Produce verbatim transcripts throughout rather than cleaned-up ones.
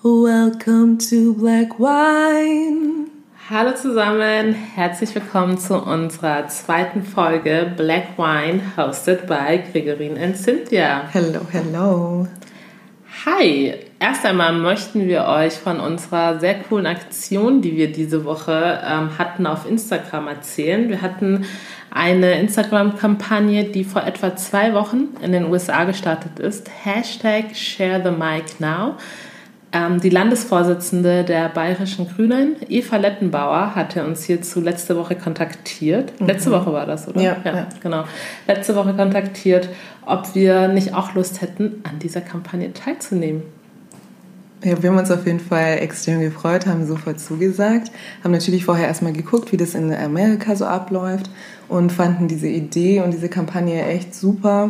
Welcome to Black Wine. Hallo zusammen, herzlich willkommen zu unserer zweiten Folge Black Wine, hosted by Gregorin and Cynthia. Hello, hello. Hi, erst einmal möchten wir euch von unserer sehr coolen Aktion, die wir diese Woche ähm, hatten, auf Instagram erzählen. Wir hatten eine Instagram-Kampagne, die vor etwa zwei Wochen in den U S A gestartet ist. Hashtag Share the Mic Now. Ähm, die Landesvorsitzende der Bayerischen Grünen, Eva Lettenbauer, hatte uns hierzu letzte Woche kontaktiert. Mhm. Letzte Woche war das, oder? Ja, ja, ja, genau. Letzte Woche kontaktiert, ob wir nicht auch Lust hätten, an dieser Kampagne teilzunehmen. Ja, wir haben uns auf jeden Fall extrem gefreut, haben sofort zugesagt, haben natürlich vorher erstmal geguckt, wie das in Amerika so abläuft und fanden diese Idee und diese Kampagne echt super.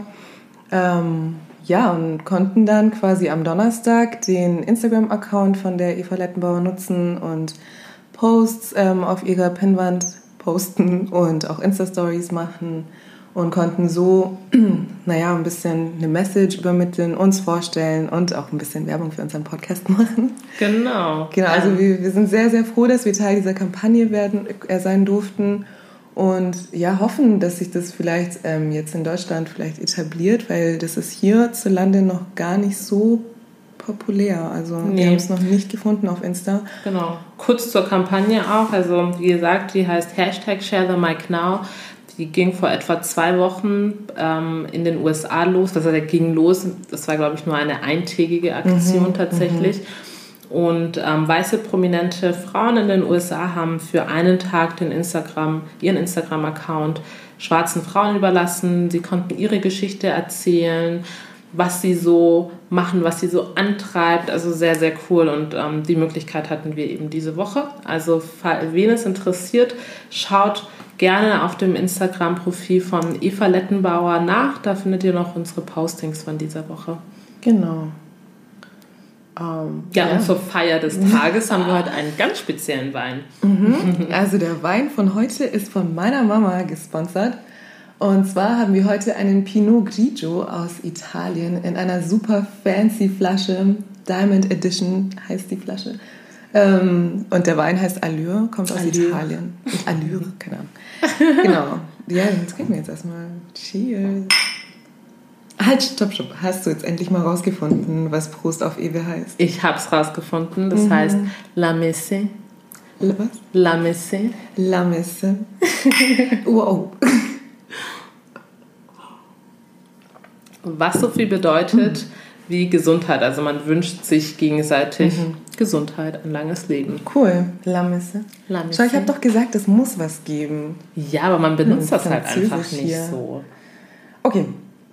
Ähm, ja, und konnten dann quasi am Donnerstag den Instagram-Account von der Eva Lettenbauer nutzen und Posts ähm, auf ihrer Pinnwand posten und auch Insta-Stories machen und konnten so, naja, ein bisschen eine Message übermitteln, uns vorstellen und auch ein bisschen Werbung für unseren Podcast machen. Genau. Genau, also wir, wir sind sehr, sehr froh, dass wir Teil dieser Kampagne werden, äh, sein durften und ja, hoffen, dass sich das vielleicht ähm, jetzt in Deutschland vielleicht etabliert, weil das ist hierzulande noch gar nicht so populär. Also nee. Wir haben es noch nicht gefunden auf Insta. Genau. Kurz zur Kampagne auch. Also wie gesagt, die heißt Hashtag Share the Mic Now. Die ging vor etwa zwei Wochen ähm, in den U S A los. Das heißt, der ging los. Das war, glaube ich, nur eine eintägige Aktion mhm, tatsächlich. Mhm. Und ähm, weiße prominente Frauen in den U S A haben für einen Tag den Instagram, ihren Instagram-Account schwarzen Frauen überlassen. Sie konnten ihre Geschichte erzählen, was sie so machen, was sie so antreibt. Also sehr, sehr cool. Und ähm, die Möglichkeit hatten wir eben diese Woche. Also, wen es interessiert, schaut gerne auf dem Instagram-Profil von Eva Lettenbauer nach. Da findet ihr noch unsere Postings von dieser Woche. Genau. Um, ja, ja, und zur Feier des Tages haben wir heute einen ganz speziellen Wein. Mhm. Also der Wein von heute ist von meiner Mama gesponsert. Und zwar haben wir heute einen Pinot Grigio aus Italien in einer super fancy Flasche. Diamond Edition heißt die Flasche. Und der Wein heißt Allure, kommt aus Allure. Italien. Und Allure, keine Ahnung. Genau. Ja, jetzt trinken wir jetzt erstmal. Cheers. Halt, stopp, stopp. Hast du jetzt endlich mal rausgefunden, was Prost auf Ewe heißt? Ich hab's rausgefunden. Das mhm. heißt La Messe. La was? La Messe. La Messe. Wow. Was so viel bedeutet mhm. wie Gesundheit. Also man wünscht sich gegenseitig mhm. Gesundheit, ein langes Leben. Cool. La Messe. La Messe. Schau, ich habe doch gesagt, es muss was geben. Ja, aber man benutzt hm, das halt einfach nicht hier. So. Okay.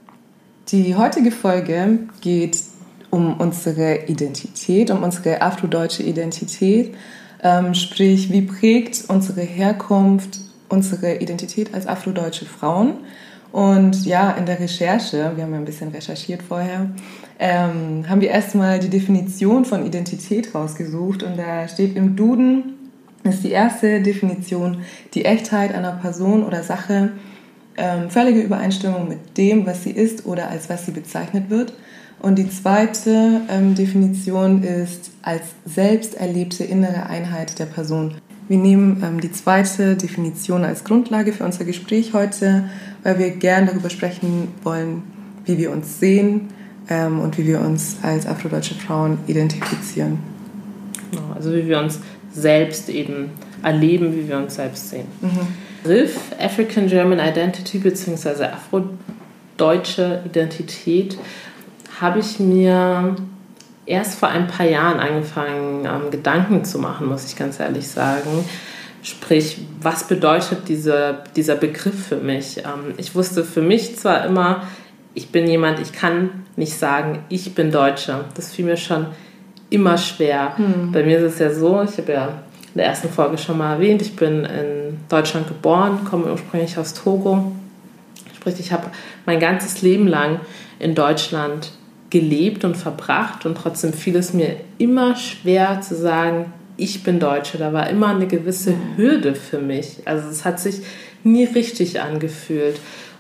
Die heutige Folge geht um unsere Identität, um unsere afrodeutsche Identität. Ähm, sprich, wie prägt unsere Herkunft unsere Identität als afrodeutsche Frauen? Und ja, in der Recherche, wir haben ja ein bisschen recherchiert vorher, ähm, haben wir erstmal die Definition von Identität rausgesucht. Und da steht im Duden, ist die erste Definition, die Echtheit einer Person oder Sache, ähm, völlige Übereinstimmung mit dem, was sie ist oder als was sie bezeichnet wird. Und die zweite ähm, Definition ist als selbst erlebte innere Einheit der Person. Wir nehmen ähm, die zweite Definition als Grundlage für unser Gespräch heute, weil wir gern darüber sprechen wollen, wie wir uns sehen ähm, und wie wir uns als afrodeutsche Frauen identifizieren. Genau, also wie wir uns selbst eben erleben, wie wir uns selbst sehen. Mhm. Begriff African German Identity bzw. afrodeutsche Identität habe ich mir erst vor ein paar Jahren angefangen, ähm, Gedanken zu machen, muss ich ganz ehrlich sagen. Sprich, was bedeutet diese, dieser Begriff für mich? Ähm, ich wusste für mich zwar immer, ich bin jemand, ich kann nicht sagen, ich bin Deutsche. Das fiel mir schon immer schwer. Hm. Bei mir ist es ja so, ich habe ja in der ersten Folge schon mal erwähnt, ich bin in Deutschland geboren, komme ursprünglich aus Togo. Sprich, ich habe mein ganzes Leben lang in Deutschland gelebt und verbracht und trotzdem fiel es mir immer schwer zu sagen, ich bin Deutsche. Da war immer eine gewisse Hürde für mich. Also es hat sich nie richtig angefühlt.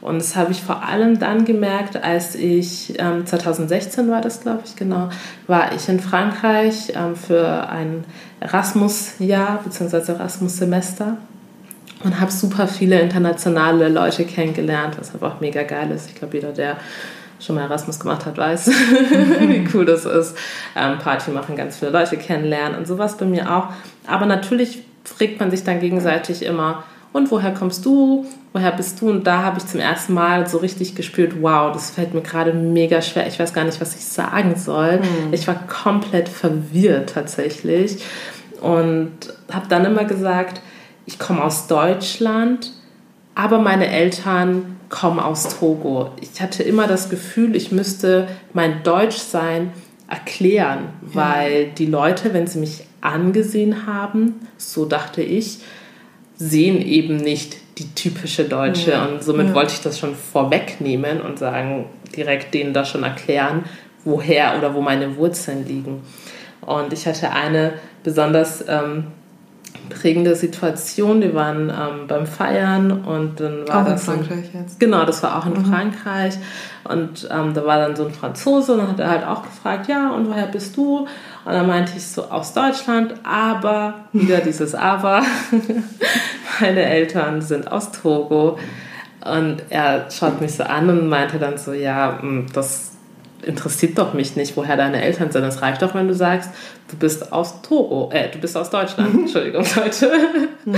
Und das habe ich vor allem dann gemerkt, als ich, ähm, zwanzig sechzehn war das, glaube ich, genau, war ich in Frankreich ähm, für ein Erasmus-Jahr bzw. Erasmus-Semester und habe super viele internationale Leute kennengelernt, was einfach mega geil ist. Ich glaube, jeder, der schon mal Erasmus gemacht hat, weiß, wie cool das ist. Ähm, Party machen, ganz viele Leute kennenlernen und sowas bei mir auch. Aber natürlich fragt man sich dann gegenseitig immer, und woher kommst du? Woher bist du? Und da habe ich zum ersten Mal so richtig gespürt, wow, das fällt mir gerade mega schwer. Ich weiß gar nicht, was ich sagen soll. Mhm. Ich war komplett verwirrt tatsächlich. Und habe dann immer gesagt, ich komme aus Deutschland, aber meine Eltern kommen aus Togo. Ich hatte immer das Gefühl, ich müsste mein Deutschsein erklären, weil die Leute, wenn sie mich angesehen haben, so dachte ich, sehen eben nicht die typische Deutsche. Ja. Und somit ja. wollte ich das schon vorwegnehmen und sagen, direkt denen das schon erklären, woher oder wo meine Wurzeln liegen. Und ich hatte eine besonders ähm, prägende Situation. Wir waren ähm, beim Feiern und dann war auch das in Frankreich ein, jetzt. Genau, das war auch in mhm. Frankreich und ähm, da war dann so ein Franzose und dann hat er halt auch gefragt, ja, und woher bist du? Und dann meinte ich so, aus Deutschland, aber, wieder dieses Aber, meine Eltern sind aus Togo. Und er schaut mich so an und meinte dann so, ja, das interessiert doch mich nicht, woher deine Eltern sind. Es reicht doch, wenn du sagst, du bist aus Togo, äh, du bist aus Deutschland. Entschuldigung, Leute. Mhm.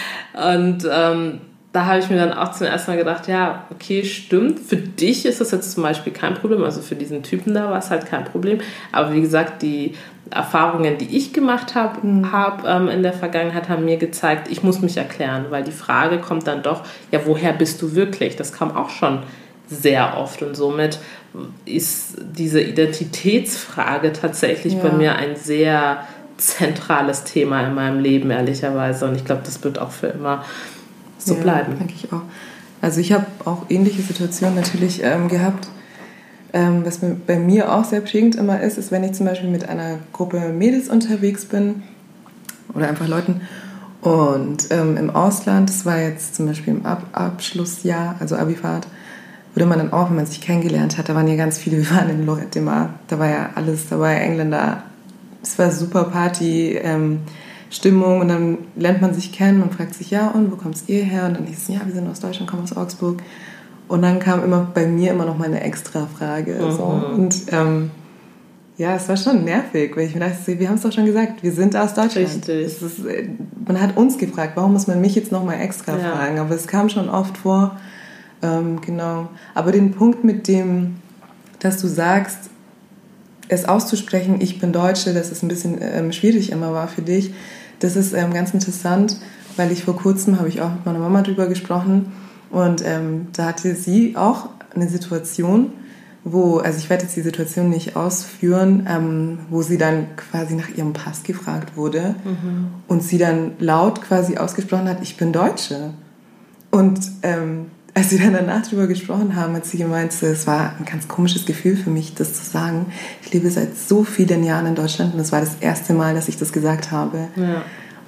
Und ähm, da habe ich mir dann auch zum ersten Mal gedacht, ja, okay, stimmt, für dich ist das jetzt zum Beispiel kein Problem, also für diesen Typen da war es halt kein Problem, aber wie gesagt, die Erfahrungen, die ich gemacht habe mhm. hab, ähm, in der Vergangenheit, haben mir gezeigt, ich muss mich erklären, weil die Frage kommt dann doch, ja, woher bist du wirklich? Das kam auch schon sehr oft und somit ist diese Identitätsfrage tatsächlich ja. bei mir ein sehr zentrales Thema in meinem Leben, ehrlicherweise, und ich glaube, das wird auch für immer so ja, bleiben. Denke ich auch. Also ich habe auch ähnliche Situationen natürlich ähm, gehabt. Ähm, was mir, bei mir auch sehr prägend immer ist, ist, wenn ich zum Beispiel mit einer Gruppe Mädels unterwegs bin oder einfach Leuten und ähm, im Ausland, das war jetzt zum Beispiel im Ab- Abschlussjahr, also Abifahrt, wurde man dann auch, wenn man sich kennengelernt hat, da waren ja ganz viele, wir waren in Lorette de Mar, da war ja alles, da war ja Engländer, es war super Party, ähm, Stimmung und dann lernt man sich kennen und fragt sich, ja, und wo kommt ihr her? Und dann hieß es, ja, wir sind aus Deutschland, kommen aus Augsburg. Und dann kam immer bei mir immer noch mal eine extra Frage. Mhm. So. Und ähm, ja, es war schon nervig, weil ich mir dachte, wir haben es doch schon gesagt, wir sind aus Deutschland. Richtig. Es ist, man hat uns gefragt, warum muss man mich jetzt noch mal extra ja. fragen? Aber es kam schon oft vor. Ähm, genau. Aber den Punkt mit dem, dass du sagst, es auszusprechen, ich bin Deutsche, dass es ein bisschen ähm, schwierig immer war für dich, das ist ähm, ganz interessant, weil ich vor kurzem, habe ich auch mit meiner Mama drüber gesprochen und ähm, da hatte sie auch eine Situation, wo, also ich werde jetzt die Situation nicht ausführen, ähm, wo sie dann quasi nach ihrem Pass gefragt wurde mhm. und sie dann laut quasi ausgesprochen hat, ich bin Deutsche. Und ähm, als wir dann danach drüber gesprochen haben, hat sie gemeint, es war ein ganz komisches Gefühl für mich, das zu sagen. Ich lebe seit so vielen Jahren in Deutschland und es war das erste Mal, dass ich das gesagt habe. Ja.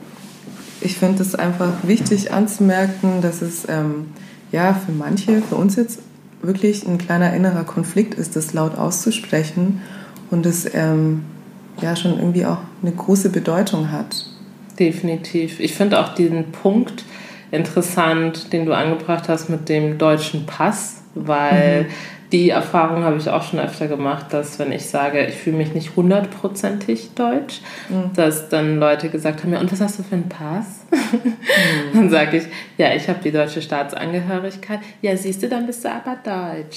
Ich finde es einfach wichtig anzumerken, dass es ähm, ja für manche, für uns jetzt wirklich ein kleiner innerer Konflikt ist, das laut auszusprechen und es ähm, ja schon irgendwie auch eine große Bedeutung hat. Definitiv. Ich finde auch diesen Punkt interessant, den du angebracht hast mit dem deutschen Pass, weil mhm. die Erfahrung habe ich auch schon öfter gemacht, dass wenn ich sage, ich fühle mich nicht hundertprozentig deutsch, mhm. dass dann Leute gesagt haben, ja, und was hast du für einen Pass? Mhm. Dann sage ich, ja, ich habe die deutsche Staatsangehörigkeit. Ja, siehst du, dann bist du aber deutsch.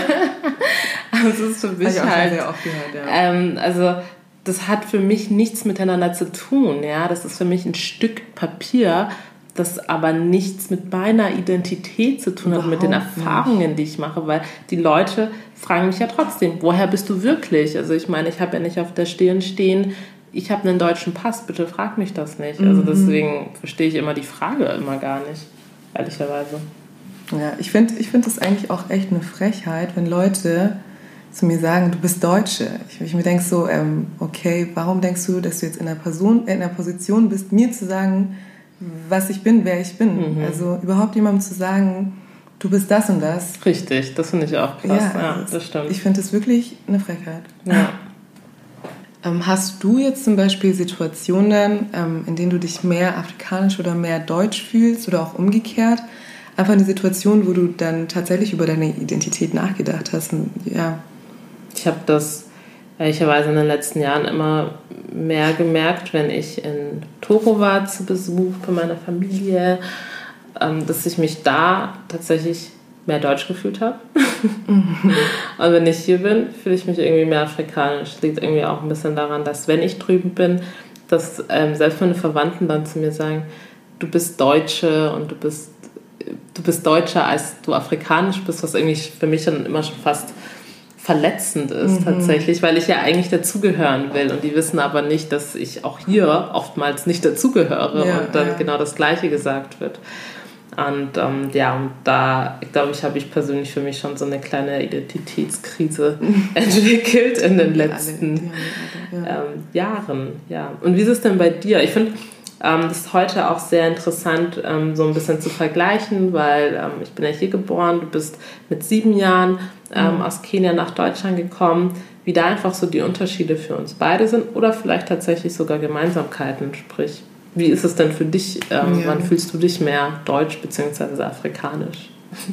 Also das ist für mich habe ich auch halt, schon sehr oft gehört, ja. ähm, also das hat für mich nichts miteinander zu tun, ja, das ist für mich ein Stück Papier, das aber nichts mit meiner Identität zu tun hat, überhaupt mit den Erfahrungen, die ich mache, weil die Leute fragen mich ja trotzdem, woher bist du wirklich? Also ich meine, ich habe ja nicht auf der Stirn stehen, ich habe einen deutschen Pass, bitte frag mich das nicht. Also deswegen verstehe ich immer die Frage immer gar nicht, ehrlicherweise. Ja, ich finde ich find das eigentlich auch echt eine Frechheit, wenn Leute zu mir sagen, du bist Deutsche. Ich, ich mir denke so, ähm, okay, warum denkst du, dass du jetzt in einer, Person, in einer Position bist, mir zu sagen, was ich bin, wer ich bin. Mhm. Also überhaupt jemandem zu sagen, du bist das und das. Richtig, das finde ich auch krass. Ja, ja, das stimmt. Ich finde das wirklich eine Frechheit. Ja. Ähm, hast du jetzt zum Beispiel Situationen, ähm, in denen du dich mehr afrikanisch oder mehr deutsch fühlst oder auch umgekehrt? Einfach eine Situation, wo du dann tatsächlich über deine Identität nachgedacht hast. Und, ja. Ich habe das ehrlicherweise in den letzten Jahren immer mehr gemerkt, wenn ich in Togo war zu Besuch bei meiner Familie, dass ich mich da tatsächlich mehr deutsch gefühlt habe. Mhm. Und wenn ich hier bin, fühle ich mich irgendwie mehr afrikanisch. Das liegt irgendwie auch ein bisschen daran, dass wenn ich drüben bin, dass ähm, selbst meine Verwandten dann zu mir sagen, du bist Deutsche und du bist, du bist Deutscher, als du afrikanisch bist, was irgendwie für mich dann immer schon fast verletzend ist, mhm. tatsächlich, weil ich ja eigentlich dazugehören will und die wissen aber nicht, dass ich auch hier oftmals nicht dazugehöre ja, und dann ja. genau das Gleiche gesagt wird. Und ähm, ja, und da, glaube ich, habe ich persönlich für mich schon so eine kleine Identitätskrise entwickelt in den letzten alle, ja, ähm, Jahren. Ja. Und wie ist es denn bei dir? Ich finde, ähm, das ist heute auch sehr interessant, ähm, so ein bisschen zu vergleichen, weil ähm, ich bin ja hier geboren, du bist mit sieben Jahren ähm, mhm. aus Kenia nach Deutschland gekommen, wie da einfach so die Unterschiede für uns beide sind oder vielleicht tatsächlich sogar Gemeinsamkeiten, sprich, wie ist es denn für dich? Ähm, ja. Wann fühlst du dich mehr deutsch bzw. afrikanisch?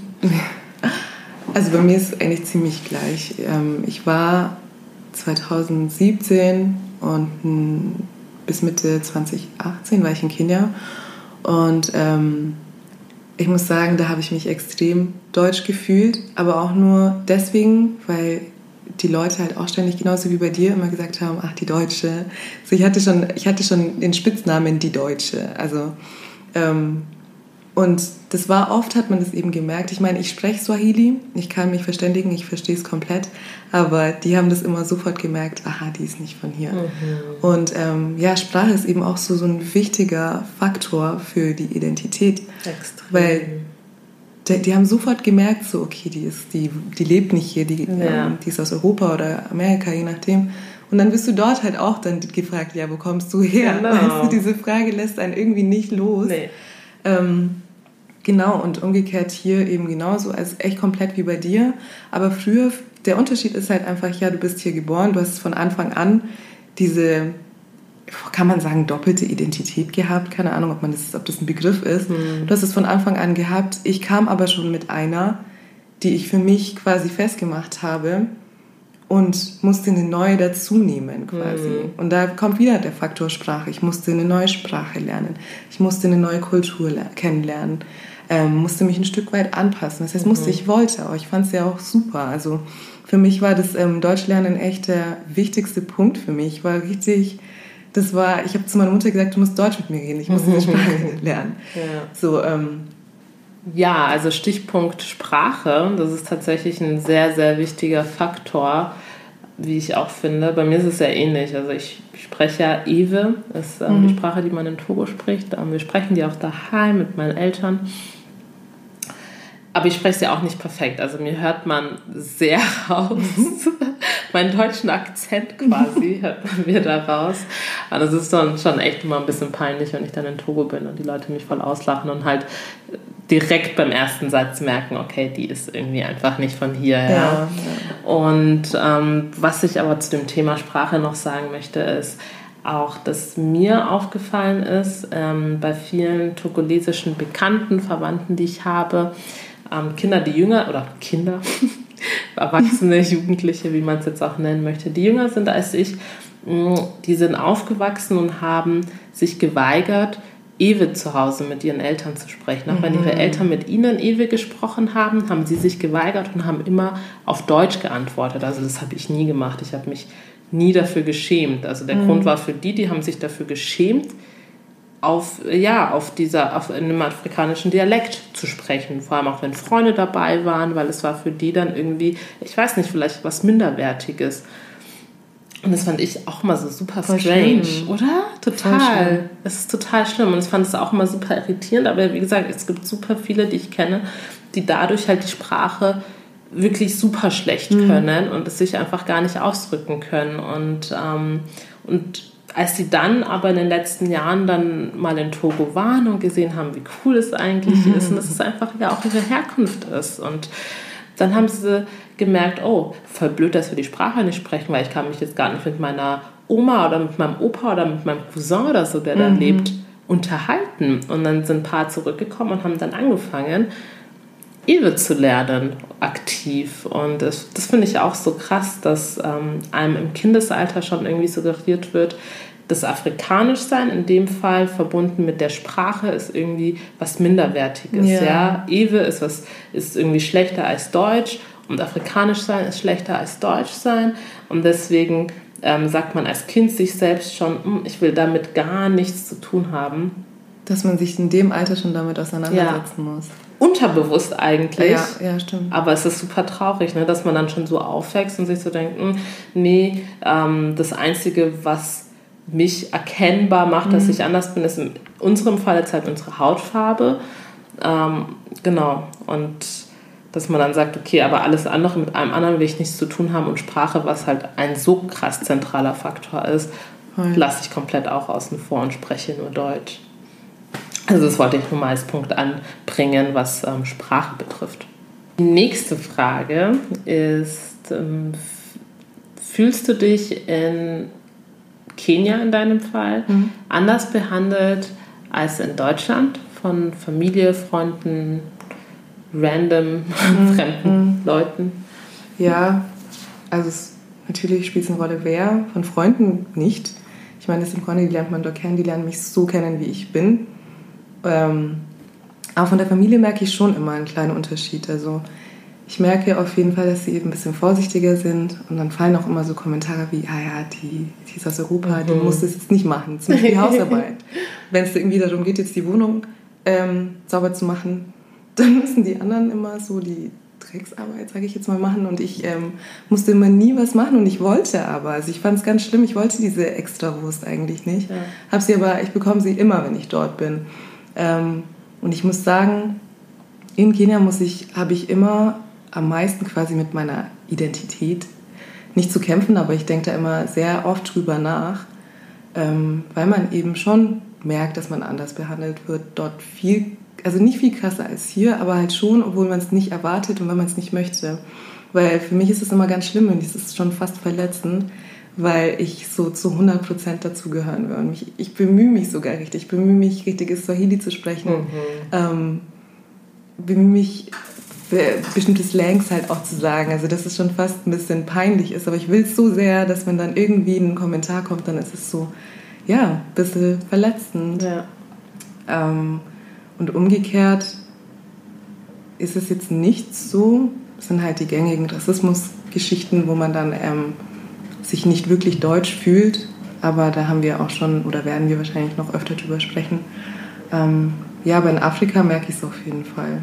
Also bei mir ist es eigentlich ziemlich gleich. Ich war zwanzig siebzehn und bis Mitte zwanzig achtzehn war ich in Kenia und ähm, ich muss sagen, da habe ich mich extrem deutsch gefühlt, aber auch nur deswegen, weil die Leute halt auch ständig, genauso wie bei dir, immer gesagt haben, ach, die Deutsche. Also ich hatte schon, ich hatte schon den Spitznamen die Deutsche. Also, ähm, und das war oft, hat man das eben gemerkt. Ich meine, ich spreche Swahili, ich kann mich verständigen, ich verstehe es komplett, aber die haben das immer sofort gemerkt, aha, die ist nicht von hier. Mhm. Und ähm, ja, Sprache ist eben auch so, so ein wichtiger Faktor für die Identität. Extrem. Weil Die, die haben sofort gemerkt, so okay, die ist, die, die lebt nicht hier, die, ja. ähm, die ist aus Europa oder Amerika, je nachdem. Und dann bist du dort halt auch dann gefragt, ja, wo kommst du her? Genau. Weißt du, diese Frage lässt einen irgendwie nicht los. Nee. Ähm, genau, und umgekehrt hier eben genauso, also echt komplett wie bei dir. Aber früher, der Unterschied ist halt einfach, ja, du bist hier geboren, du hast von Anfang an diese, kann man sagen, doppelte Identität gehabt. Keine Ahnung, ob, man das, ob das ein Begriff ist. Mhm. Du hast es von Anfang an gehabt. Ich kam aber schon mit einer, die ich für mich quasi festgemacht habe und musste eine neue dazu nehmen quasi. Mhm. Und da kommt wieder der Faktor Sprache. Ich musste eine neue Sprache lernen. Ich musste eine neue Kultur le- kennenlernen. Ähm, musste mich ein Stück weit anpassen. Das heißt, musste, ich wollte auch. Ich fand es ja auch super. Also für mich war das ähm, Deutschlernen echt der wichtigste Punkt für mich. Ich war richtig... Das war, ich habe zu meiner Mutter gesagt, du musst Deutsch mit mir reden, ich muss diese Sprache lernen. Ja. So, ähm, ja, also Stichpunkt Sprache, das ist tatsächlich ein sehr, sehr wichtiger Faktor, wie ich auch finde. Bei mir ist es sehr ähnlich. Also ich spreche ja Ewe, das ist ähm, mhm. die Sprache, die man in Togo spricht. Ähm, wir sprechen die auch daheim mit meinen Eltern. Aber ich spreche sie auch nicht perfekt. Also mir hört man sehr raus. Meinen deutschen Akzent quasi hört man mir da raus. Und das ist dann schon echt immer ein bisschen peinlich, wenn ich dann in Togo bin und die Leute mich voll auslachen und halt direkt beim ersten Satz merken, okay, die ist irgendwie einfach nicht von hier. Ja, ja. Und ähm, was ich aber zu dem Thema Sprache noch sagen möchte, ist auch, dass mir aufgefallen ist, ähm, bei vielen togolesischen Bekannten, Verwandten, die ich habe, ähm, Kinder, die jünger, oder Kinder, Erwachsene, Jugendliche, wie man es jetzt auch nennen möchte, die jünger sind als ich, die sind aufgewachsen und haben sich geweigert, Ewe zu Hause mit ihren Eltern zu sprechen. Auch mhm. wenn ihre Eltern mit ihnen Ewe gesprochen haben, haben sie sich geweigert und haben immer auf Deutsch geantwortet. Also das habe ich nie gemacht. Ich habe mich nie dafür geschämt. Also der mhm. Grund war für die, die haben sich dafür geschämt, auf, ja, auf, dieser, auf einem afrikanischen Dialekt zu sprechen. Vor allem auch, wenn Freunde dabei waren, weil es war für die dann irgendwie, ich weiß nicht, vielleicht was Minderwertiges. Und das fand ich auch mal so super Voll strange, schlimm. Oder? Total. Es ist total schlimm. Und ich fand es auch immer super irritierend. Aber wie gesagt, es gibt super viele, die ich kenne, die dadurch halt die Sprache wirklich super schlecht mhm. können und es sich einfach gar nicht ausdrücken können. Und, ähm, und als sie dann aber in den letzten Jahren dann mal in Togo waren und gesehen haben, wie cool es eigentlich mhm. ist und dass es einfach ja auch ihre Herkunft ist. Und dann haben sie gemerkt, oh, voll blöd, dass wir die Sprache nicht sprechen, weil ich kann mich jetzt gar nicht mit meiner Oma oder mit meinem Opa oder mit meinem Cousin oder so, der mhm. da lebt, unterhalten. Und dann sind ein paar zurückgekommen und haben dann angefangen, Ewe zu lernen, aktiv. Und das, das finde ich auch so krass, dass ähm, einem im Kindesalter schon irgendwie suggeriert wird, das Afrikanischsein in dem Fall verbunden mit der Sprache ist irgendwie was Minderwertiges. Ja. Ja? Ewe ist, was, ist irgendwie schlechter als Deutsch und Afrikanischsein ist schlechter als Deutschsein. Und deswegen ähm, sagt man als Kind sich selbst schon, ich will damit gar nichts zu tun haben. Dass man sich in dem Alter schon damit auseinandersetzen ja. muss. Unterbewusst eigentlich. Ja, ja, stimmt. Aber es ist super traurig, ne, dass man dann schon so aufwächst und sich so denkt, nee, ähm, das Einzige, was mich erkennbar macht, mhm. dass ich anders bin, ist in unserem Fall jetzt halt unsere Hautfarbe. Ähm, genau. Und dass man dann sagt, okay, aber alles andere, mit allem anderen will ich nichts zu tun haben und Sprache, was halt ein so krass zentraler Faktor ist, mhm. lasse ich komplett auch außen vor und spreche nur Deutsch. Also das wollte ich nur mal als Punkt anbringen, was ähm, Sprache betrifft. Die nächste Frage ist, ähm, fühlst du dich in Kenia in deinem Fall mhm. anders behandelt als in Deutschland von Familie, Freunden, random, mhm. fremden mhm. Leuten? Ja, also es, natürlich spielt es eine Rolle, wer, von Freunden nicht. Ich meine, das sind Freunde, die lernt man dort kennen, die lernen mich so kennen, wie ich bin. Ähm, aber von der Familie merke ich schon immer einen kleinen Unterschied. Also ich merke auf jeden Fall, dass sie eben ein bisschen vorsichtiger sind und dann fallen auch immer so Kommentare wie, ah ja, die, die ist aus Europa, mhm. die muss das jetzt nicht machen, zum Beispiel Hausarbeit. Wenn es irgendwie darum geht, jetzt die Wohnung ähm, sauber zu machen, dann müssen die anderen immer so die Drecksarbeit, sage ich jetzt mal, machen und ich ähm, musste immer nie was machen und ich wollte aber. Also ich fand es ganz schlimm, ich wollte diese Extrawurst eigentlich nicht. Ja. Hab sie aber, ich bekomme sie immer, wenn ich dort bin. Ähm, und ich muss sagen, in Kenia muss ich, habe ich immer am meisten quasi mit meiner Identität nicht zu kämpfen, aber ich denke da immer sehr oft drüber nach, ähm, weil man eben schon merkt, dass man anders behandelt wird, dort viel, also nicht viel krasser als hier, aber halt schon, obwohl man es nicht erwartet und wenn man es nicht möchte. Weil für mich ist es immer ganz schlimm und es ist schon fast verletzend, weil ich so zu hundert Prozent dazugehören will. Und ich, ich bemühe mich sogar richtig, ich bemühe mich, richtiges Swahili zu sprechen, mhm. ähm, bemühe mich, bestimmte Slangs halt auch zu sagen, also dass es schon fast ein bisschen peinlich ist, aber ich will es so sehr, dass wenn dann irgendwie ein Kommentar kommt, dann ist es so, ja, ein bisschen verletzend. Ja. Ähm, und umgekehrt ist es jetzt nicht so, es sind halt die gängigen Rassismusgeschichten, wo man dann ähm, sich nicht wirklich deutsch fühlt, aber da haben wir auch schon, oder werden wir wahrscheinlich noch öfter drüber sprechen. Ähm, ja, aber in Afrika merke ich es auf jeden Fall.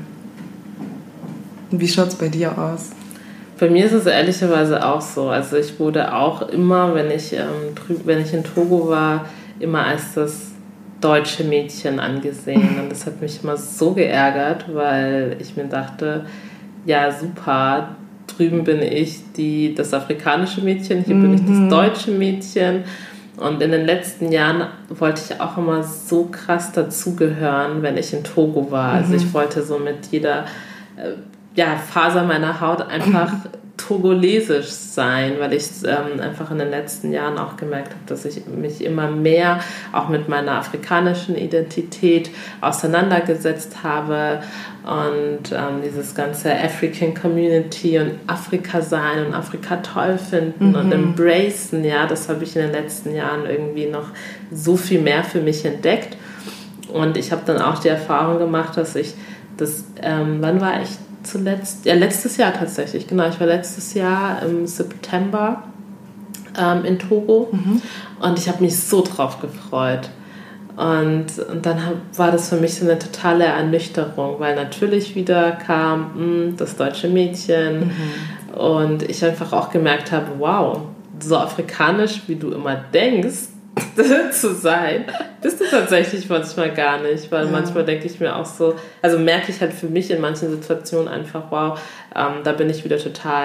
Und wie schaut es bei dir aus? Bei mir ist es ehrlicherweise auch so. Also ich wurde auch immer, wenn ich, ähm, wenn ich in Togo war, immer als das deutsche Mädchen angesehen. Und das hat mich immer so geärgert, weil ich mir dachte, ja super, drüben bin ich die, das afrikanische Mädchen, hier mhm. bin ich das deutsche Mädchen. Und in den letzten Jahren wollte ich auch immer so krass dazugehören, wenn ich in Togo war. Also ich wollte so mit jeder äh, ja, Faser meiner Haut einfach togolesisch sein, weil ich ähm, einfach in den letzten Jahren auch gemerkt habe, dass ich mich immer mehr auch mit meiner afrikanischen Identität auseinandergesetzt habe und ähm, dieses ganze African Community und Afrika sein und Afrika toll finden mhm. und embracen, ja, das habe ich in den letzten Jahren irgendwie noch so viel mehr für mich entdeckt und ich habe dann auch die Erfahrung gemacht, dass ich das, ähm, wann war ich zuletzt, ja letztes Jahr tatsächlich, genau, ich war letztes Jahr im September ähm, in Togo mhm. und ich habe mich so drauf gefreut und, und dann hab, war das für mich so eine totale Ernüchterung, weil natürlich wieder kam mh, das deutsche Mädchen mhm. und ich einfach auch gemerkt habe, wow, so afrikanisch wie du immer denkst zu sein, bist du tatsächlich manchmal gar nicht, weil ja. manchmal denke ich mir auch so, also merke ich halt für mich in manchen Situationen einfach, wow, ähm, da bin ich wieder total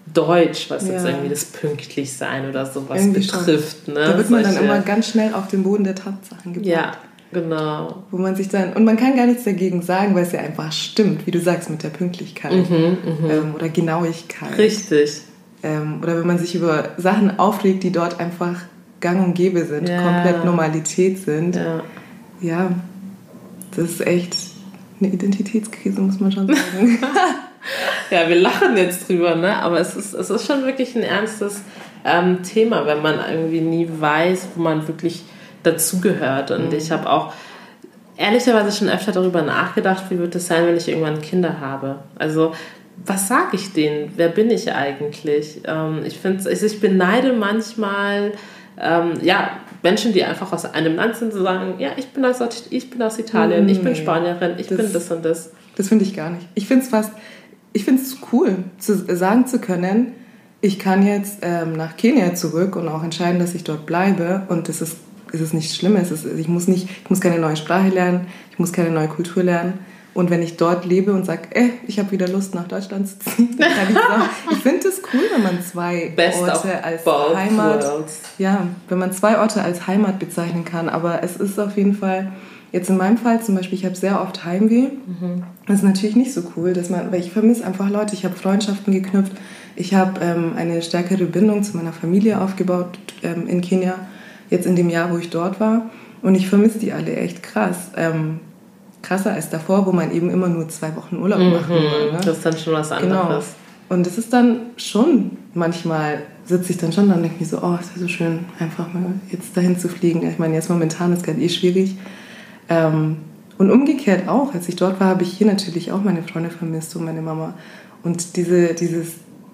deutsch, was ja. jetzt irgendwie das Pünktlichsein oder sowas irgendwie betrifft. Ne? Da wird man Solche, dann immer ganz schnell auf den Boden der Tatsachen gebracht. Ja, genau. Wo man sich dann, und man kann gar nichts dagegen sagen, weil es ja einfach stimmt, wie du sagst, mit der Pünktlichkeit mhm, ähm, oder Genauigkeit. Richtig. Ähm, oder wenn man sich über Sachen aufregt, die dort einfach gang und gäbe sind, ja. komplett Normalität sind. Ja. ja, das ist echt eine Identitätskrise, muss man schon sagen. Ja, wir lachen jetzt drüber, ne? Aber es ist, es ist schon wirklich ein ernstes ähm, Thema, wenn man irgendwie nie weiß, wo man wirklich dazugehört. Und mhm. ich habe auch ehrlicherweise schon öfter darüber nachgedacht, wie wird es sein, wenn ich irgendwann Kinder habe. Also was sage ich denen? Wer bin ich eigentlich? Ähm, ich finde, also ich beneide manchmal ähm, ja, Menschen, die einfach aus einem Land sind, zu sagen, ja, ich bin aus, ich bin aus Italien, mhm. ich bin Spanierin, ich das, bin das und das. Das finde ich gar nicht. Ich finde es fast Ich finde es cool, zu sagen zu können, ich kann jetzt ähm, nach Kenia zurück und auch entscheiden, dass ich dort bleibe. Und das ist, es ist nichts Schlimmes. Es ist, ich, muss nicht, ich muss keine neue Sprache lernen, ich muss keine neue Kultur lernen. Und wenn ich dort lebe und sage, äh, ich habe wieder Lust, nach Deutschland zu ziehen, dann kann ich sagen, ich finde es cool, wenn man zwei Best Orte als Heimat, worlds. ja, wenn man zwei Orte als Heimat bezeichnen kann. Aber es ist auf jeden Fall jetzt in meinem Fall zum Beispiel, ich habe sehr oft Heimweh. Mhm. Das ist natürlich nicht so cool, dass man, weil ich vermisse einfach Leute. Ich habe Freundschaften geknüpft. Ich habe ähm, eine stärkere Bindung zu meiner Familie aufgebaut ähm, in Kenia, jetzt in dem Jahr, wo ich dort war. Und ich vermisse die alle echt krass. Ähm, krasser als davor, wo man eben immer nur zwei Wochen Urlaub mhm. machen will. Ne? Das ist dann schon was anderes. Genau. Und das ist dann schon, manchmal sitze ich dann schon da und denke mir so, oh, es wäre so schön, einfach mal jetzt dahin zu fliegen. Ich meine, jetzt momentan ist gerade eh schwierig. Ähm, und umgekehrt auch, als ich dort war, habe ich hier natürlich auch meine Freunde vermisst und meine Mama. Und diese, dieses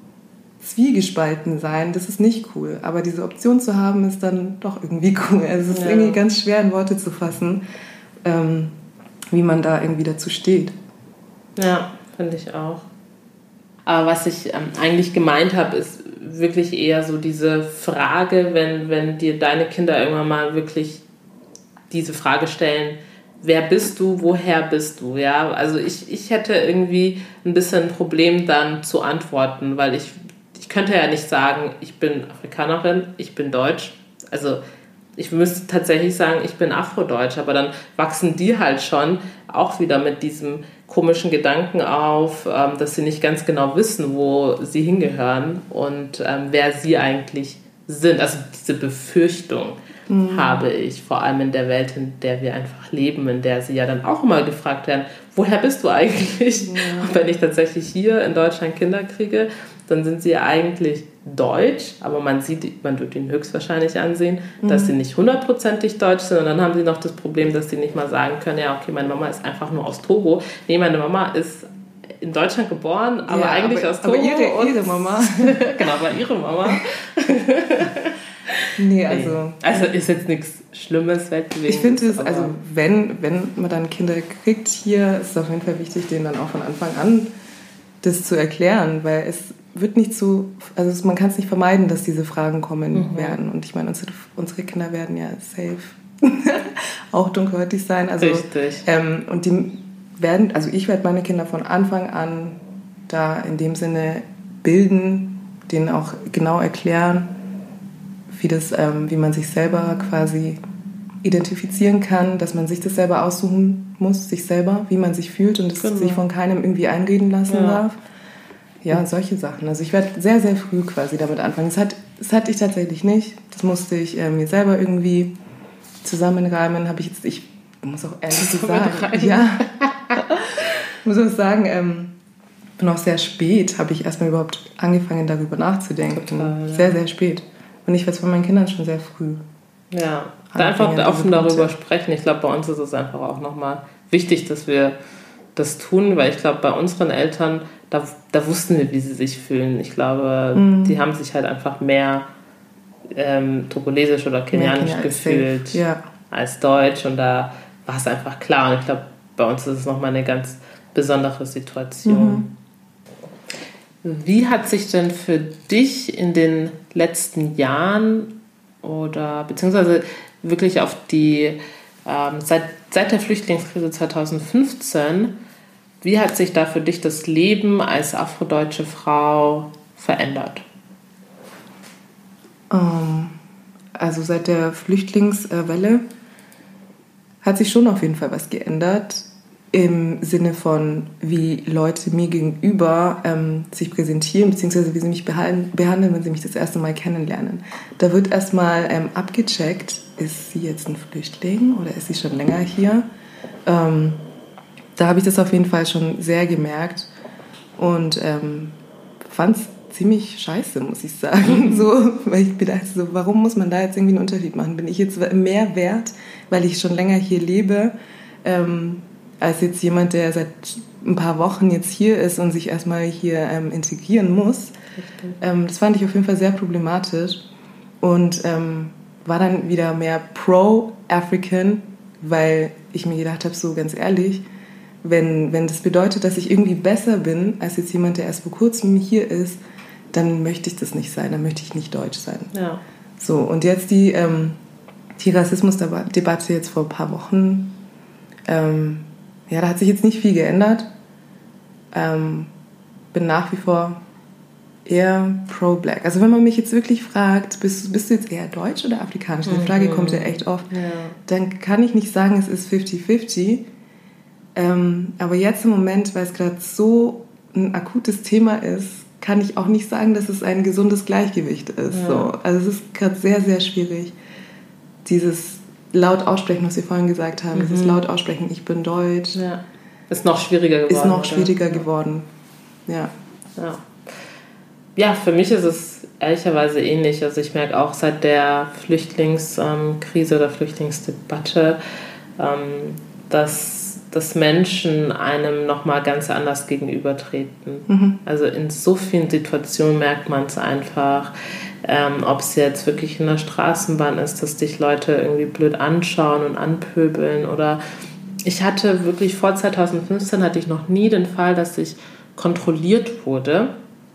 Zwiegespalten-Sein, das ist nicht cool. Aber diese Option zu haben, ist dann doch irgendwie cool. Also es ist ja. irgendwie ganz schwer in Worte zu fassen, ähm, wie man da irgendwie dazu steht. Ja, finde ich auch. Aber was ich ähm, eigentlich gemeint habe, ist wirklich eher so diese Frage, wenn, wenn dir deine Kinder irgendwann mal wirklich diese Frage stellen, wer bist du, woher bist du? Ja, also ich, ich hätte irgendwie ein bisschen ein Problem dann zu antworten, weil ich, ich könnte ja nicht sagen, ich bin Afrikanerin, ich bin Deutsch. Also ich müsste tatsächlich sagen, ich bin Afrodeutsch, aber dann wachsen die halt schon auch wieder mit diesem komischen Gedanken auf, ähm, dass sie nicht ganz genau wissen, wo sie hingehören und ähm, wer sie eigentlich sind. Also diese Befürchtung mhm. habe ich, vor allem in der Welt, in der wir einfach leben, in der sie ja dann auch immer gefragt werden, woher bist du eigentlich? Ja. Und wenn ich tatsächlich hier in Deutschland Kinder kriege, dann sind sie ja eigentlich deutsch, aber man sieht, man wird ihnen höchstwahrscheinlich ansehen, mhm. dass sie nicht hundertprozentig deutsch sind und dann haben sie noch das Problem, dass sie nicht mal sagen können, ja okay, meine Mama ist einfach nur aus Togo. Nee, meine Mama ist in Deutschland geboren, aber ja, eigentlich aber, aus Togo. Aber ihre, und ihre Mama. Genau, aber ihre Mama. Nee, also... Also ist jetzt nichts Schlimmes, Weltbewegen. Ich finde es, also wenn, wenn man dann Kinder kriegt hier, ist es auf jeden Fall wichtig, denen dann auch von Anfang an das zu erklären, weil es wird nicht so, also man kann es nicht vermeiden, dass diese Fragen kommen mhm. werden. Und ich meine, unsere, unsere Kinder werden ja safe auch dunkelhäutig sein. Also, richtig. Ähm, und die werden, also ich werde meine Kinder von Anfang an da in dem Sinne bilden, denen auch genau erklären, wie, das, ähm, wie man sich selber quasi identifizieren kann, dass man sich das selber aussuchen muss, sich selber, wie man sich fühlt und es genau. sich von keinem irgendwie einreden lassen ja. darf. Ja, solche Sachen. Also ich werde sehr, sehr früh quasi damit anfangen. Das, hat, das hatte ich tatsächlich nicht. Das musste ich äh, mir selber irgendwie zusammenreimen. Habe ich jetzt, ich muss auch ehrlich sagen, ja, muss auch sagen, ähm, bin auch sehr spät, habe ich erstmal überhaupt angefangen, darüber nachzudenken. Total, ja. Sehr, sehr spät. Und ich werde es von meinen Kindern schon sehr früh. Ja, da einfach offen darüber sprechen. Ich glaube, bei uns ist es einfach auch nochmal wichtig, dass wir das tun, weil ich glaube, bei unseren Eltern, da, da wussten wir, wie sie sich fühlen. Ich glaube, mhm. die haben sich halt einfach mehr ähm, togolesisch oder kenianisch gefühlt ja. als deutsch und da war es einfach klar. Und ich glaube, bei uns ist es nochmal eine ganz besondere Situation. Mhm. Wie hat sich denn für dich in den letzten Jahren oder beziehungsweise wirklich auf die ähm, seit, seit der Flüchtlingskrise zwanzig fünfzehn, wie hat sich da für dich das Leben als afrodeutsche Frau verändert? Um, also seit der Flüchtlingswelle hat sich schon auf jeden Fall was geändert. Im Sinne von, wie Leute mir gegenüber ähm, sich präsentieren, beziehungsweise wie sie mich behandeln, wenn sie mich das erste Mal kennenlernen. Da wird erstmal ähm, abgecheckt, ist sie jetzt ein Flüchtling oder ist sie schon länger hier? Ähm, da habe ich das auf jeden Fall schon sehr gemerkt und ähm, fand es ziemlich scheiße, muss ich sagen. So, weil ich mir dachte, so, warum muss man da jetzt irgendwie einen Unterschied machen? Bin ich jetzt mehr wert, weil ich schon länger hier lebe? Ähm, als jetzt jemand, der seit ein paar Wochen jetzt hier ist und sich erstmal hier ähm, integrieren muss. Ähm, das fand ich auf jeden Fall sehr problematisch und ähm, war dann wieder mehr pro-African, weil ich mir gedacht habe, so ganz ehrlich, wenn, wenn das bedeutet, dass ich irgendwie besser bin als jetzt jemand, der erst vor kurzem hier ist, dann möchte ich das nicht sein, dann möchte ich nicht deutsch sein. Ja. So, und jetzt die, ähm, die Rassismusdebatte jetzt vor ein paar Wochen, ähm, ja, da hat sich jetzt nicht viel geändert. Ähm, bin nach wie vor eher pro-black. Also wenn man mich jetzt wirklich fragt, bist, bist du jetzt eher deutsch oder afrikanisch? Die Frage kommt ja echt oft. Ja. Dann kann ich nicht sagen, es ist fifty fifty. Ähm, aber jetzt im Moment, weil es gerade so ein akutes Thema ist, kann ich auch nicht sagen, dass es ein gesundes Gleichgewicht ist. Ja. So. Also es ist gerade sehr, sehr schwierig, dieses laut aussprechen, was wir vorhin gesagt haben. Mhm. Dieses laut aussprechen, ich bin deutsch. Ja. Ist noch schwieriger geworden. Ist noch schwieriger oder? geworden, ja. ja. Ja, für mich ist es ehrlicherweise ähnlich. Also ich merke auch seit der Flüchtlingskrise oder Flüchtlingsdebatte, dass, dass Menschen einem nochmal ganz anders gegenübertreten. Mhm. Also in so vielen Situationen merkt man es einfach. Ähm, ob es jetzt wirklich in der Straßenbahn ist, dass dich Leute irgendwie blöd anschauen und anpöbeln. Oder ich hatte wirklich vor zwanzig fünfzehn hatte ich noch nie den Fall, dass ich kontrolliert wurde.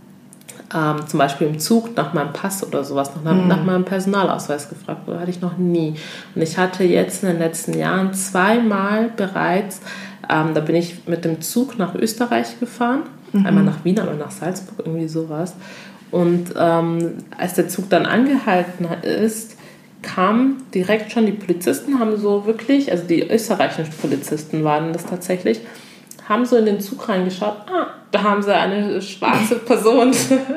Ähm, zum Beispiel im Zug nach meinem Pass oder sowas, nach, mhm. nach meinem Personalausweis gefragt wurde, hatte ich noch nie. Und ich hatte jetzt in den letzten Jahren zweimal bereits, ähm, da bin ich mit dem Zug nach Österreich gefahren, mhm. einmal nach Wien, einmal nach Salzburg, irgendwie sowas. Und ähm, als der Zug dann angehalten ist, kamen direkt schon die Polizisten, haben so wirklich, also die österreichischen Polizisten waren das tatsächlich, haben so in den Zug reingeschaut, ah, da haben sie eine schwarze Person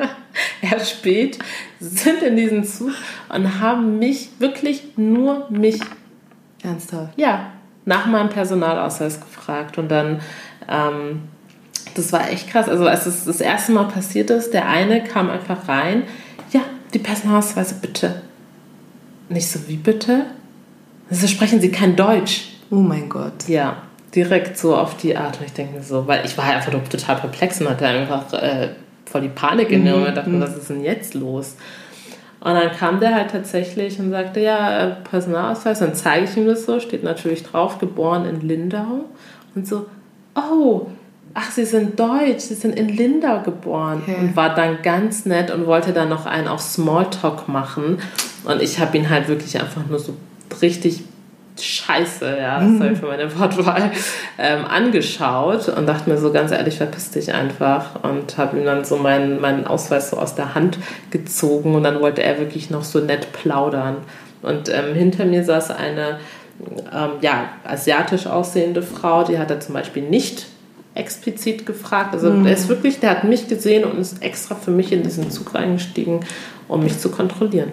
erspäht, sind in diesen Zug und haben mich, wirklich nur mich, ernsthaft? Ja, nach meinem Personalausweis gefragt und dann, ähm, das war echt krass, also als es das erste Mal passiert ist, der eine kam einfach rein, ja, die Personalausweise bitte. Nicht so, wie bitte? Also sprechen Sie kein Deutsch. Oh mein Gott. Ja, direkt so auf die Art. Und ich denke mir so, weil ich war halt einfach total perplex und hatte einfach äh, voll die Panik in mir und dachte, was ist denn jetzt los? Und dann kam der halt tatsächlich und sagte, ja, Personalausweis, dann zeige ich ihm das so, steht natürlich drauf, geboren in Lindau. Und so, oh, ach, Sie sind deutsch, Sie sind in Lindau geboren. Okay. Und war dann ganz nett und wollte dann noch einen auf Smalltalk machen. Und ich habe ihn halt wirklich einfach nur so richtig scheiße, ja, sorry für meine Wortwahl, ähm, angeschaut und dachte mir so ganz ehrlich, verpiss dich einfach, und habe ihm dann so meinen, meinen Ausweis so aus der Hand gezogen und dann wollte er wirklich noch so nett plaudern. Und ähm, hinter mir saß eine ähm, ja, asiatisch aussehende Frau, die hat er zum Beispiel nicht explizit gefragt, also mhm. der ist wirklich, der hat mich gesehen und ist extra für mich in diesen Zug reingestiegen, um mich zu kontrollieren.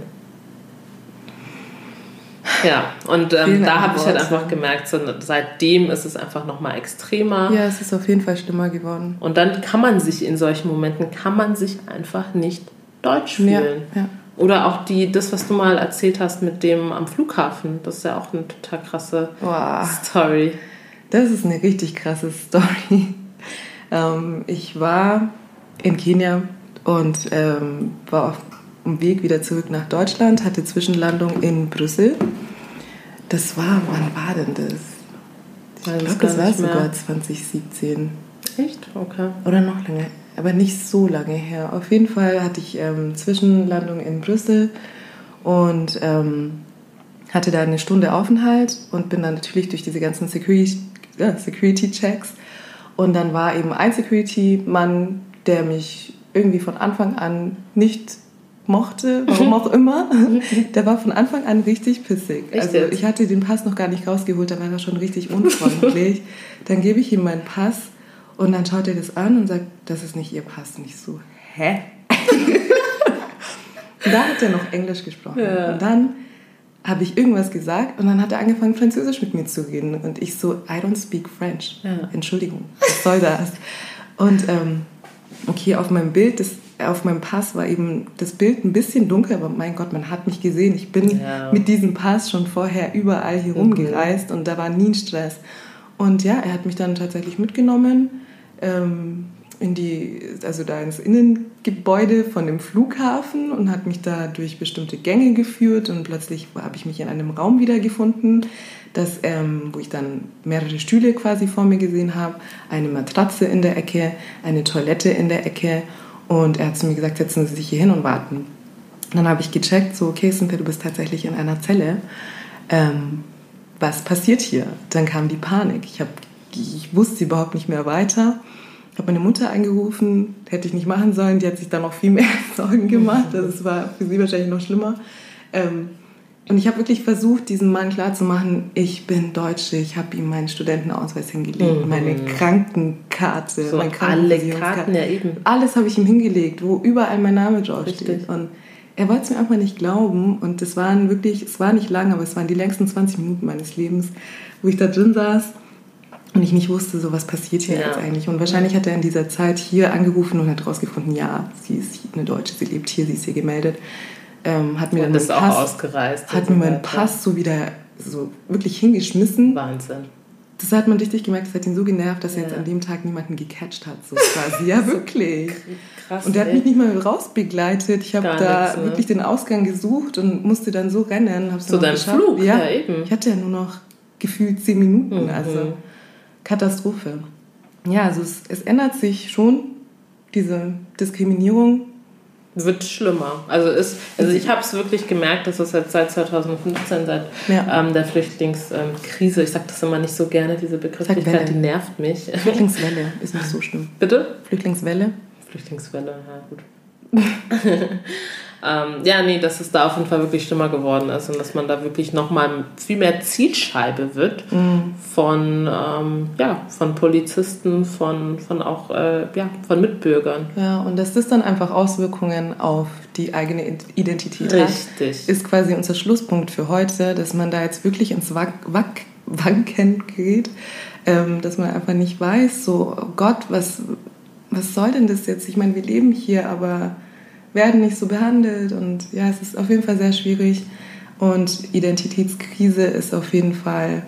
Ja, und ähm, da habe ich halt einfach gemerkt, so, seitdem ist es einfach nochmal extremer. Ja, es ist auf jeden Fall schlimmer geworden. Und dann kann man sich in solchen Momenten, kann man sich einfach nicht deutsch fühlen. Ja, ja. Oder auch die, das, was du mal erzählt hast mit dem am Flughafen, das ist ja auch eine total krasse wow. Story. Das ist eine richtig krasse Story. Ähm, ich war in Kenia und ähm, war auf dem Weg wieder zurück nach Deutschland, hatte Zwischenlandung in Brüssel. Das war, wann war denn das? Ich also glaube, das war sogar zwanzig siebzehn. Echt? Okay. Oder noch länger, aber nicht so lange her. Auf jeden Fall hatte ich ähm, Zwischenlandung in Brüssel und ähm, hatte da eine Stunde Aufenthalt und bin dann natürlich durch diese ganzen Security, äh, Security-Checks. Und dann war eben ein Security-Mann, der mich irgendwie von Anfang an nicht mochte, warum auch immer, der war von Anfang an richtig pissig. Echt also jetzt? ich hatte den Pass noch gar nicht rausgeholt, da war er schon richtig unfreundlich. Dann gebe ich ihm meinen Pass und dann schaut er das an und sagt, das ist nicht Ihr Pass. Und ich so, hä? Und da hat er noch Englisch gesprochen. Ja. Und dann habe ich irgendwas gesagt und dann hat er angefangen, Französisch mit mir zu reden. Und ich so, I don't speak French. Ja. Entschuldigung, was soll das? Und ähm, okay, auf meinem Bild, das, auf meinem Pass war eben das Bild ein bisschen dunkel, aber mein Gott, man hat mich gesehen. Ich bin ja. mit diesem Pass schon vorher überall hier rumgereist und da war nie ein Stress. Und ja, er hat mich dann tatsächlich mitgenommen ähm, in die, also da ins Innengebäude von dem Flughafen und hat mich da durch bestimmte Gänge geführt und plötzlich habe ich mich in einem Raum wiedergefunden, das, ähm, wo ich dann mehrere Stühle quasi vor mir gesehen habe, eine Matratze in der Ecke, eine Toilette in der Ecke und er hat zu mir gesagt, setzen Sie sich hier hin und warten. Und dann habe ich gecheckt, so okay, Cynthia, du bist tatsächlich in einer Zelle. Ähm, was passiert hier? Dann kam die Panik. Ich, hab, ich wusste überhaupt nicht mehr weiter. Ich habe meine Mutter angerufen, hätte ich nicht machen sollen. Die hat sich dann noch viel mehr Sorgen gemacht. Also es war für sie wahrscheinlich noch schlimmer. Ähm, und ich habe wirklich versucht, diesem Mann klarzumachen, ich bin Deutsche. Ich habe ihm meinen Studentenausweis hingelegt, mhm. meine Krankenkarte, so mein alle Karten, ja eben. Alles habe ich ihm hingelegt, wo überall mein Name draufsteht. Und er wollte es mir einfach nicht glauben. Und es waren wirklich, es war nicht lang, aber es waren die längsten zwanzig Minuten meines Lebens, wo ich da drin saß. Und ich nicht wusste, so was passiert hier ja. jetzt eigentlich. Und wahrscheinlich hat er in dieser Zeit hier angerufen und hat rausgefunden, ja, sie ist eine Deutsche, sie lebt hier, sie ist hier gemeldet. Ähm, hat mir und dann ist meinen auch Pass, ausgereist. hat mir meinen Pass so wieder so wirklich hingeschmissen. Wahnsinn. Das hat man richtig gemerkt, das hat ihn so genervt, dass er ja. jetzt an dem Tag niemanden gecatcht hat. So quasi. Ja, wirklich. Krass. Und der hat mich nicht mal rausbegleitet. Ich habe da nichts, ne? wirklich den Ausgang gesucht und musste dann so rennen. Hab's so dein Flug, ja, ja eben. Ich hatte ja nur noch gefühlt zehn Minuten, mhm. also Katastrophe. Ja, also es, es ändert sich schon, diese Diskriminierung. Wird schlimmer. Also, ist, also ich habe es wirklich gemerkt, dass es jetzt seit zwanzig fünfzehn, seit ja. ähm, der Flüchtlingskrise, ich sage das immer nicht so gerne, diese Begrifflichkeit, die nervt mich. Flüchtlingswelle ist nicht so schlimm. Bitte? Flüchtlingswelle? Flüchtlingswelle, ja gut. ähm, ja, nee, dass es da auf jeden Fall wirklich schlimmer geworden ist und dass man da wirklich nochmal viel mehr Zielscheibe wird mhm. von, ähm, ja, von Polizisten, von, von auch äh, ja, von Mitbürgern. Ja, und dass das dann einfach Auswirkungen auf die eigene Identität Richtig. hat, ist quasi unser Schlusspunkt für heute, dass man da jetzt wirklich ins Wack, Wack, Wanken gerät, ähm, dass man einfach nicht weiß, so, oh Gott, was, was soll denn das jetzt? Ich meine, wir leben hier, aber werden nicht so behandelt und ja, es ist auf jeden Fall sehr schwierig und Identitätskrise ist auf jeden Fall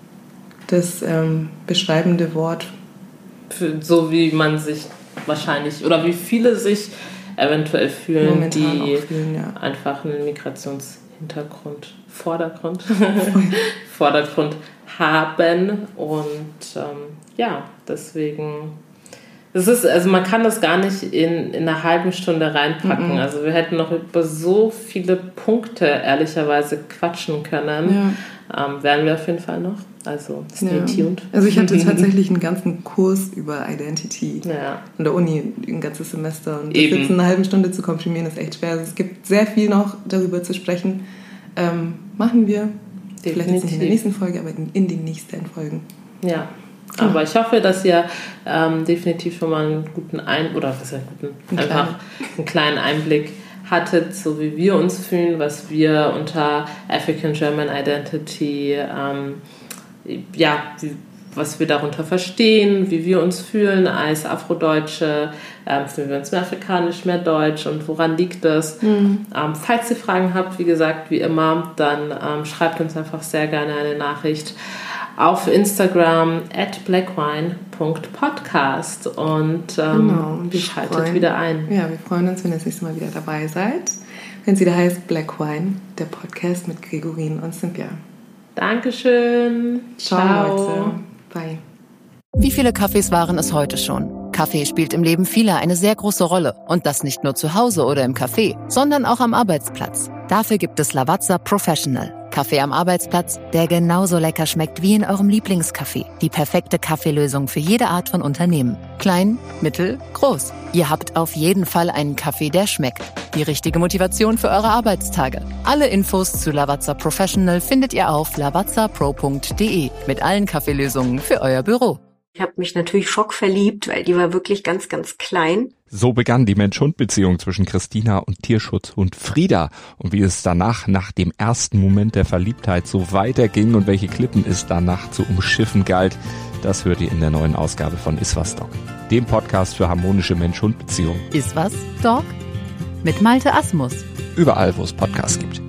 das ähm, beschreibende Wort. Für, so wie man sich wahrscheinlich oder wie viele sich eventuell fühlen, momentan die fühlen, ja. einfach einen Migrationshintergrund, Vordergrund, Vordergrund haben und ähm, ja, deswegen das ist, also man kann das gar nicht in, in einer halben Stunde reinpacken. Mm-mm. Also wir hätten noch über so viele Punkte ehrlicherweise quatschen können. Ja. Ähm, werden wir auf jeden Fall noch. Also stay ja. tuned. Also ich hatte tatsächlich einen ganzen Kurs über Identity ja. an der Uni, ein ganzes Semester. Und das jetzt in einer halben Stunde zu komprimieren, ist echt schwer. Also es gibt sehr viel noch darüber zu sprechen. Ähm, machen wir. Definitiv. Vielleicht jetzt nicht in der nächsten Folge, aber in, in den nächsten Folgen. Ja. Genau. Aber ich hoffe, dass ihr ähm, definitiv schon mal einen guten Ein- oder was ja, guten, einen einfach kleinen. einen kleinen Einblick hattet, so wie wir uns fühlen, was wir unter African German Identity, ähm, ja, wie, was wir darunter verstehen, wie wir uns fühlen als Afrodeutsche, ähm, fühlen wir uns mehr afrikanisch, mehr deutsch und woran liegt das? Mhm. Ähm, falls ihr Fragen habt, wie gesagt, wie immer, dann ähm, schreibt uns einfach sehr gerne eine Nachricht auf Instagram at blackwine punkt podcast und ähm, genau, schaltet freuen, wieder ein. Ja, wir freuen uns, wenn ihr das nächste Mal wieder dabei seid. Wenn es wieder heißt Black Wine, der Podcast mit Gregorin und Cynthia. Dankeschön. Ciao, Ciao. Leute. Bye. Wie viele Kaffees waren es heute schon? Kaffee spielt im Leben vieler eine sehr große Rolle. Und das nicht nur zu Hause oder im Café, sondern auch am Arbeitsplatz. Dafür gibt es Lavazza Professional. Kaffee am Arbeitsplatz, der genauso lecker schmeckt wie in eurem Lieblingscafé. Die perfekte Kaffeelösung für jede Art von Unternehmen. Klein, mittel, groß. Ihr habt auf jeden Fall einen Kaffee, der schmeckt. Die richtige Motivation für eure Arbeitstage. Alle Infos zu Lavazza Professional findet ihr auf lavazza pro punkt de mit allen Kaffeelösungen für euer Büro. Ich habe mich natürlich schockverliebt, weil die war wirklich ganz, ganz klein. So begann die Mensch-Hund-Beziehung zwischen Christina und Tierschutzhund Frieda. Und wie es danach, nach dem ersten Moment der Verliebtheit, so weiterging und welche Klippen es danach zu umschiffen galt, das hört ihr in der neuen Ausgabe von Iswas Dog, dem Podcast für harmonische Mensch-Hund-Beziehungen. Iswas Dog? Mit Malte Asmus. Überall, wo es Podcasts gibt.